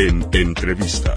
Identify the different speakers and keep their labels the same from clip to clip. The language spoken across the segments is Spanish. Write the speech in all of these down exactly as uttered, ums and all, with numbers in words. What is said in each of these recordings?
Speaker 1: en Entrevista.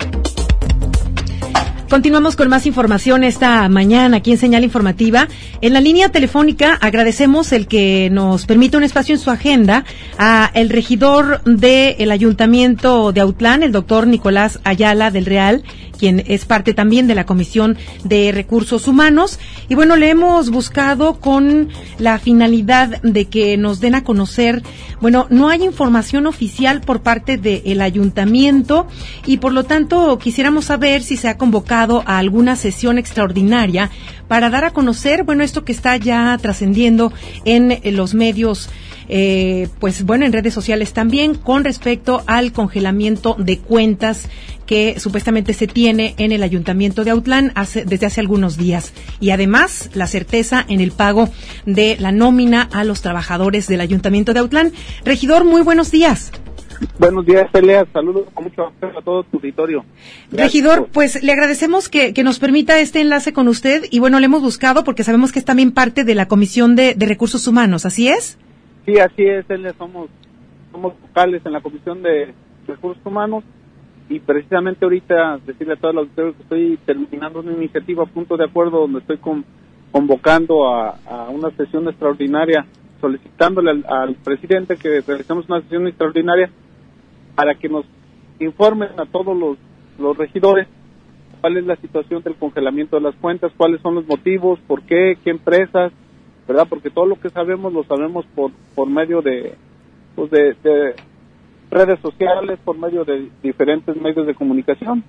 Speaker 2: Continuamos con más información esta mañana aquí en Señal Informativa. En la línea telefónica agradecemos el que nos permita un espacio en su agenda a el regidor del Ayuntamiento de Autlán, el doctor Nicolás Ayala del Real, quien es parte también de la Comisión de Recursos Humanos. Y bueno, le hemos buscado con la finalidad de que nos den a conocer, bueno, no hay información oficial por parte del Ayuntamiento y por lo tanto quisiéramos saber si se ha convocado a alguna sesión extraordinaria para dar a conocer, bueno, esto que está ya trascendiendo en, en los medios, eh, pues bueno, en redes sociales también, con respecto al congelamiento de cuentas que supuestamente se tiene en el Ayuntamiento de Autlán hace, desde hace algunos días. Y además, la certeza en el pago de la nómina a los trabajadores del Ayuntamiento de Autlán. Regidor, muy buenos días.
Speaker 3: Buenos días, Celia. Saludos con mucho afecto a todo tu auditorio. Gracias.
Speaker 2: Regidor, pues le agradecemos que, que nos permita este enlace con usted y bueno, le hemos buscado porque sabemos que es también parte de la Comisión de, de Recursos Humanos, ¿así es?
Speaker 3: Sí, así es, Celia. Somos, somos vocales en la Comisión de Recursos Humanos y precisamente ahorita decirle a todos los auditores que estoy terminando una iniciativa a punto de acuerdo donde estoy con, convocando a, a una sesión extraordinaria solicitándole al, al presidente que realicemos una sesión extraordinaria para que nos informen a todos los, los regidores cuál es la situación del congelamiento de las cuentas, cuáles son los motivos, por qué, qué empresas, ¿verdad? Porque todo lo que sabemos lo sabemos por por medio de, pues de, de redes sociales, por medio de diferentes medios de comunicación.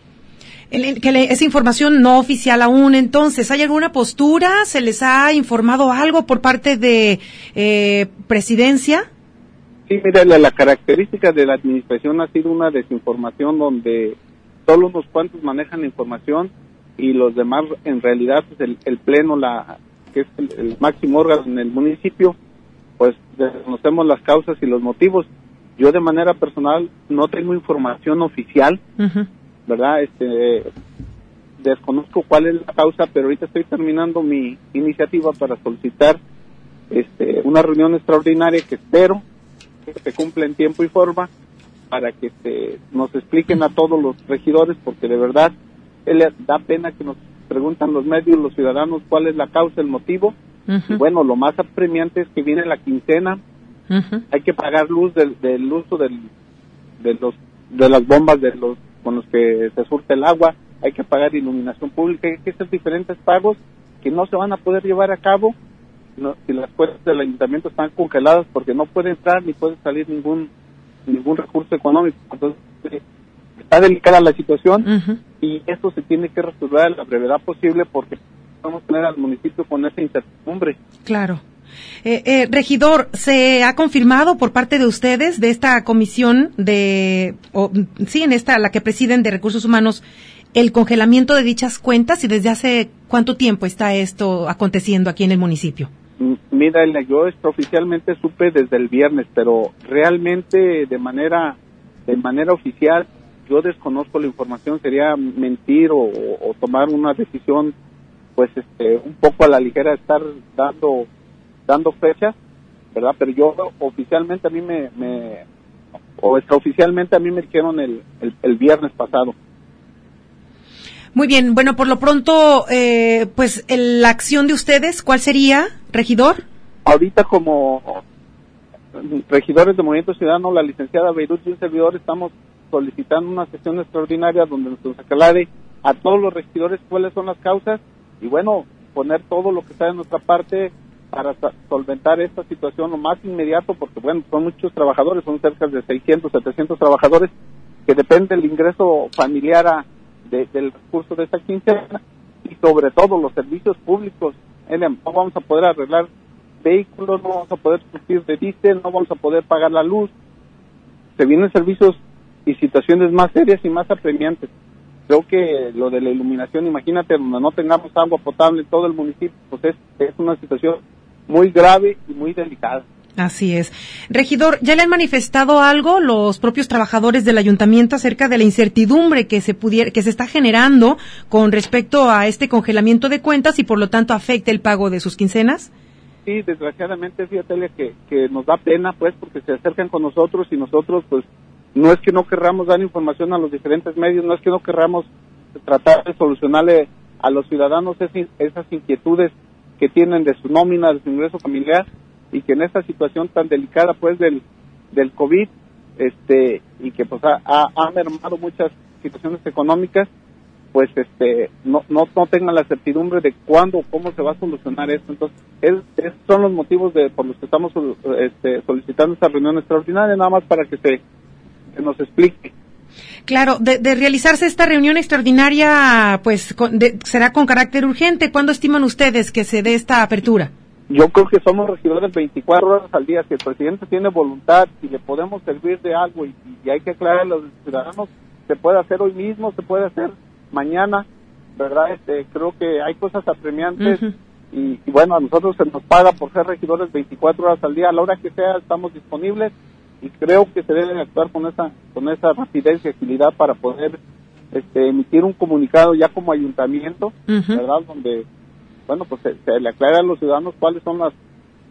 Speaker 2: El, el, que le, esa información no oficial aún, entonces, ¿hay alguna postura? ¿Se les ha informado algo por parte de eh, Presidencia?
Speaker 3: Sí, mira, la, la característica de la administración ha sido una desinformación donde solo unos cuantos manejan la información y los demás, en realidad, pues el, el pleno, la que es el, el máximo órgano en el municipio, pues desconocemos las causas y los motivos. Yo de manera personal no tengo información oficial, uh-huh. ¿verdad? Este, desconozco cuál es la causa, pero ahorita estoy terminando mi iniciativa para solicitar este, una reunión extraordinaria que espero que se cumpla en tiempo y forma para que este, nos expliquen a todos los regidores, porque de verdad él da pena que nos preguntan los medios, los ciudadanos, cuál es la causa, el motivo. Uh-huh. Y bueno, lo más apremiante es que viene la quincena, uh-huh. hay que pagar luz del, del uso del, de los de las bombas de los con los que se surte el agua, hay que pagar iluminación pública, hay que hacer diferentes pagos que no se van a poder llevar a cabo no, si las cuentas del ayuntamiento están congeladas, porque no puede entrar ni puede salir ningún ningún recurso económico. Entonces eh, está delicada la situación, uh-huh. y esto se tiene que resolver a la brevedad posible porque vamos a tener al municipio con esa incertidumbre.
Speaker 2: Claro. Eh, eh, regidor, ¿se ha confirmado por parte de ustedes, de esta comisión de, o, sí, en esta, la que presiden de Recursos Humanos, el congelamiento de dichas cuentas y desde hace cuánto tiempo está esto aconteciendo aquí en el municipio?
Speaker 3: Mira, yo oficialmente supe desde el viernes, pero realmente de manera de manera oficial yo desconozco la información, sería mentir o, o tomar una decisión pues este un poco a la ligera, estar dando dando fechas, ¿verdad? Pero yo oficialmente a mí me, me o extraoficialmente a mí me dijeron el, el, el viernes pasado.
Speaker 2: Muy bien, bueno, por lo pronto, eh, pues el, la acción de ustedes, ¿cuál sería, regidor?
Speaker 3: Ahorita como regidores de Movimiento Ciudadano, la licenciada Beirut y un servidor estamos solicitando una sesión extraordinaria donde nos aclare a todos los regidores cuáles son las causas y bueno, poner todo lo que está de nuestra parte para solventar esta situación lo más inmediato, porque bueno, son muchos trabajadores, son cerca de seiscientos, setecientos trabajadores que depende del ingreso familiar a, de, del recurso de esta quincena y sobre todo los servicios públicos. No vamos a poder arreglar vehículos, no vamos a poder surtir de diésel, no vamos a poder pagar la luz. Se vienen servicios y situaciones más serias y más apremiantes. Creo que lo de la iluminación, imagínate, donde no tengamos agua potable en todo el municipio, pues es, es una situación muy grave y muy delicada.
Speaker 2: Así es. Regidor, ¿ya le han manifestado algo los propios trabajadores del ayuntamiento acerca de la incertidumbre que se pudiera, que se está generando con respecto a este congelamiento de cuentas y por lo tanto afecta el pago de sus quincenas?
Speaker 3: Sí, desgraciadamente, fíjate que, que nos da pena, pues, porque se acercan con nosotros y nosotros, pues, no es que no querramos dar información a los diferentes medios, no es que no querramos tratar de solucionarle a los ciudadanos esas, esas inquietudes que tienen de su nómina, de su ingreso familiar, y que en esta situación tan delicada pues del del COVID, este y que pues ha, ha mermado muchas situaciones económicas, pues este no no no tengan la certidumbre de cuándo o cómo se va a solucionar esto. Entonces es, esos son los motivos de por los que estamos este, solicitando esta reunión extraordinaria, nada más para que se que nos explique.
Speaker 2: Claro, de, de realizarse esta reunión extraordinaria, pues con, de, será con carácter urgente. ¿Cuándo estiman ustedes que se dé esta apertura?
Speaker 3: Yo creo que somos regidores veinticuatro horas al día. Si el presidente tiene voluntad y le podemos servir de algo y, y hay que aclarar a los ciudadanos, se puede hacer hoy mismo, se puede hacer mañana, ¿verdad? Este, creo que hay cosas apremiantes. Uh-huh. y, y bueno, a nosotros se nos paga por ser regidores veinticuatro horas al día. A la hora que sea estamos disponibles y creo que se debe actuar con esa con esa rapidez y agilidad para poder este, emitir un comunicado ya como ayuntamiento, uh-huh. ¿verdad? Donde bueno, pues se, se le aclara a los ciudadanos cuáles son las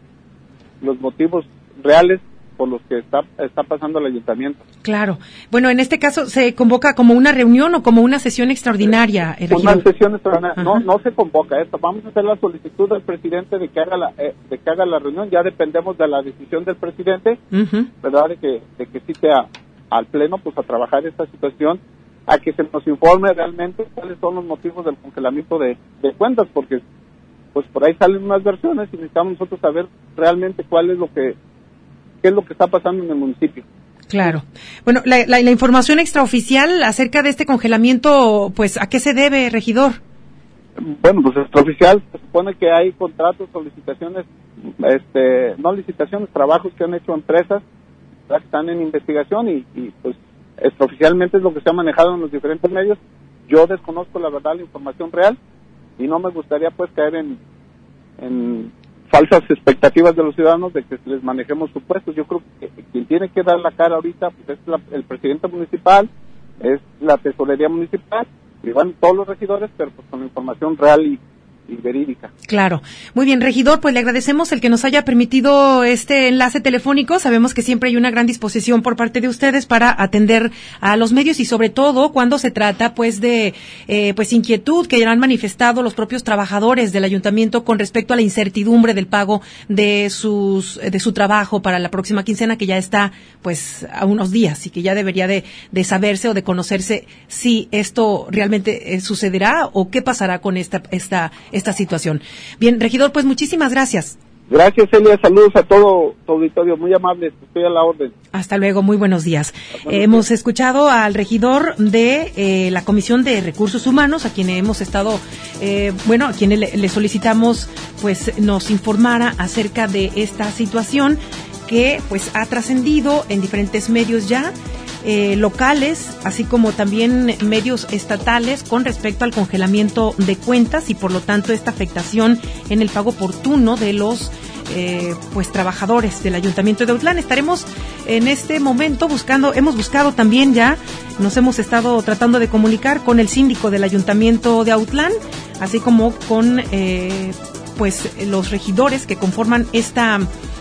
Speaker 3: los motivos reales por los que está está pasando el ayuntamiento.
Speaker 2: Claro. Bueno, en este caso, ¿se convoca como una reunión o como una sesión extraordinaria?
Speaker 3: Eh, una sesión extraordinaria. No, no se convoca esto. Vamos a hacer la solicitud del presidente de que haga la eh, de que haga la reunión. Ya dependemos de la decisión del presidente, uh-huh. ¿verdad? De que de que cite a, al pleno, pues a trabajar esta situación, a que se nos informe realmente cuáles son los motivos del congelamiento de, de cuentas, porque pues por ahí salen unas versiones y necesitamos nosotros saber realmente cuál es lo que qué es lo que está pasando en el municipio.
Speaker 2: Claro. Bueno, la, la, la información extraoficial acerca de este congelamiento, pues, ¿a qué se debe, regidor?
Speaker 3: Bueno, pues extraoficial se supone que hay contratos o licitaciones, este, no licitaciones, trabajos que han hecho empresas, ¿verdad? Que están en investigación y, y pues extraoficialmente es lo que se ha manejado en los diferentes medios. Yo desconozco la verdad, la información real, y no me gustaría pues caer en, en falsas expectativas de los ciudadanos de que les manejemos supuestos. Yo creo que quien tiene que dar la cara ahorita pues es la, el presidente municipal, es la tesorería municipal y van todos los regidores, pero pues con información real y y verídica.
Speaker 2: Claro. Muy bien, regidor, pues le agradecemos el que nos haya permitido este enlace telefónico. Sabemos que siempre hay una gran disposición por parte de ustedes para atender a los medios y sobre todo cuando se trata pues de eh, pues inquietud que han manifestado los propios trabajadores del ayuntamiento con respecto a la incertidumbre del pago de sus de su trabajo para la próxima quincena, que ya está pues a unos días y que ya debería de, de saberse o de conocerse si esto realmente eh, sucederá o qué pasará con esta esta esta situación. Bien, regidor, pues muchísimas gracias.
Speaker 3: Gracias, Elia. Saludos a todo tu auditorio. Muy amables. Estoy a la orden.
Speaker 2: Hasta luego. Muy buenos días. Eh, hemos escuchado al regidor de eh, la Comisión de Recursos Humanos, a quien hemos estado, eh, bueno, a quien le, le solicitamos, pues, nos informara acerca de esta situación que, pues, ha trascendido en diferentes medios ya. Eh, locales, así como también medios estatales con respecto al congelamiento de cuentas y por lo tanto esta afectación en el pago oportuno de los eh, pues trabajadores del Ayuntamiento de Autlán. Estaremos en este momento buscando, hemos buscado también ya, nos hemos estado tratando de comunicar con el síndico del Ayuntamiento de Autlán, así como con eh, pues los regidores que conforman esta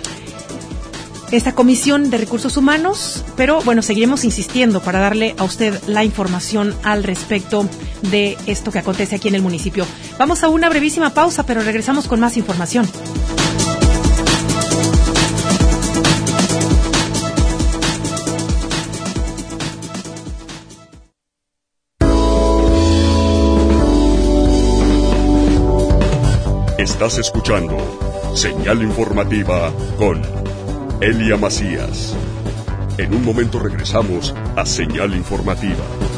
Speaker 2: esta Comisión de Recursos Humanos, pero bueno, seguiremos insistiendo para darle a usted la información al respecto de esto que acontece aquí en el municipio. Vamos a una brevísima pausa, pero regresamos con más información.
Speaker 1: Estás escuchando Señal Informativa con Elia Macías. En un momento regresamos a Señal Informativa.